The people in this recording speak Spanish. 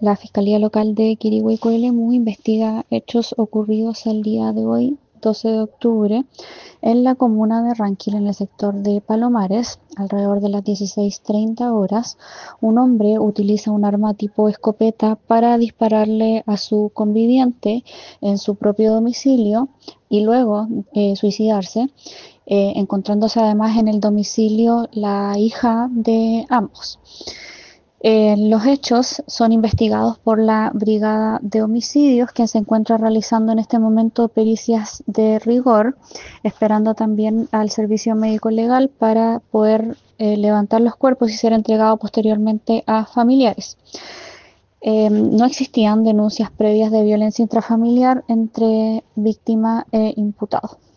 La Fiscalía Local de Quirihue-Coelemu investiga hechos ocurridos el día de hoy, 12 de octubre, en la comuna de Ranquil, en el sector de Palomares. Alrededor de las 16:30 horas, un hombre utiliza un arma tipo escopeta para dispararle a su conviviente en su propio domicilio y luego suicidarse, encontrándose además en el domicilio la hija de ambos. Los hechos son investigados por la Brigada de Homicidios, quien se encuentra realizando en este momento pericias de rigor, esperando también al servicio médico legal para poder levantar los cuerpos y ser entregado posteriormente a familiares. No existían denuncias previas de violencia intrafamiliar entre víctima e imputado.